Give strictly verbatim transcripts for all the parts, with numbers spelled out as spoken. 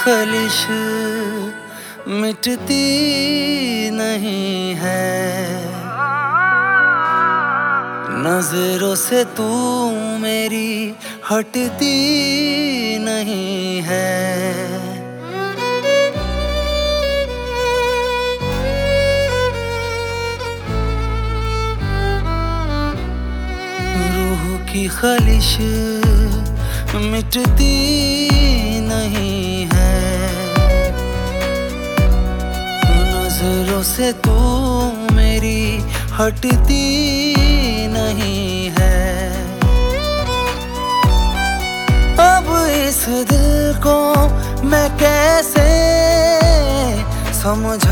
खलिश मिटती नहीं है, नजरों से तू मेरी हटती नहीं है। रूह की खलिश मिटती नहीं है, नजरों से तू मेरी हटती नहीं है। अब इस दिल को मैं कैसे समझाऊंगा,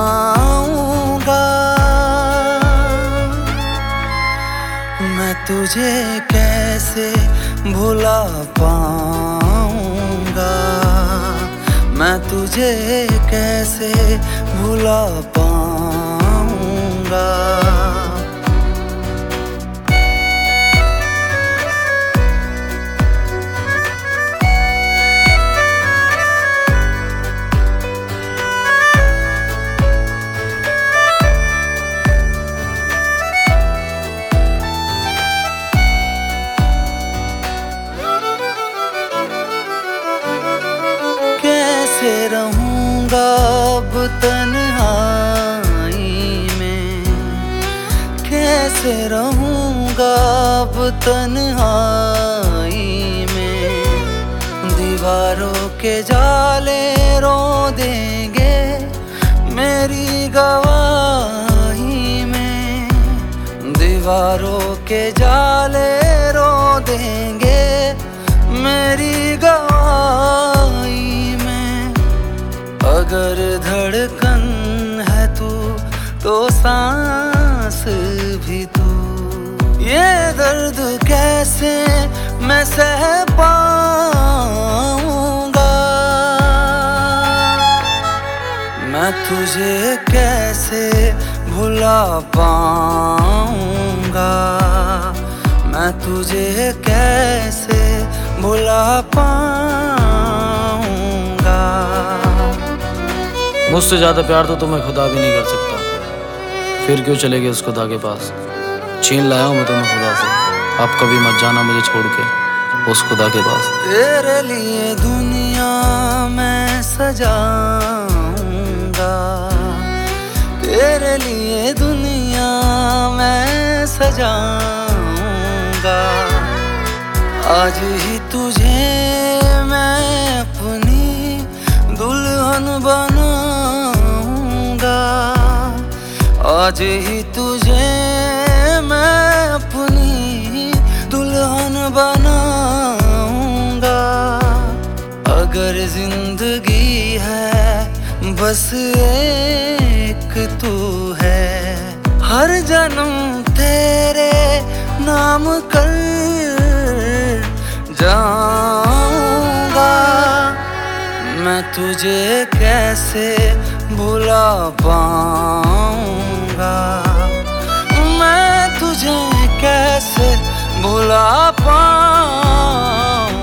मैं तुझे कैसे भुला पाऊंगा, मैं तुझे कैसे भुला पाऊंगा। कैसे रहूंगा अब तन्हाई में, कैसे रहूंगा अब तन्हाई में। दीवारों के जाले रो देंगे मेरी गवाही में, दीवारों के जाले रो देंगे मेरी गवाही। अगर धड़कन है तू तो सांस भी तू, ये दर्द कैसे मैं सह पाऊंगा, मैं तुझे कैसे भुला पाऊंगा, मैं तुझे कैसे भुला पाऊंगा। मुझसे ज्यादा प्यार तो तुम्हें खुदा भी नहीं कर सकता, फिर क्यों चले गए उस खुदा के पास। छीन लाया हूँ मैं तुम्हें खुदा से, आप कभी मत जाना मुझे छोड़ के उस खुदा के पास। तेरे लिए दुनिया मैं सजाऊंगा, तेरे लिए दुनिया मैं सजाऊंगा। आज ही तुझे मैं अपनी दुल्हन बनाऊंगा, आज ही तुझे मैं अपनी दुल्हन बनाऊंगा। अगर जिंदगी है बस एक तू है, हर जन्म तेरे नाम कर जाऊंगा। मैं तुझे कैसे भुला पाऊंगा, मैं तुझे कैसे भुला पाऊंगा।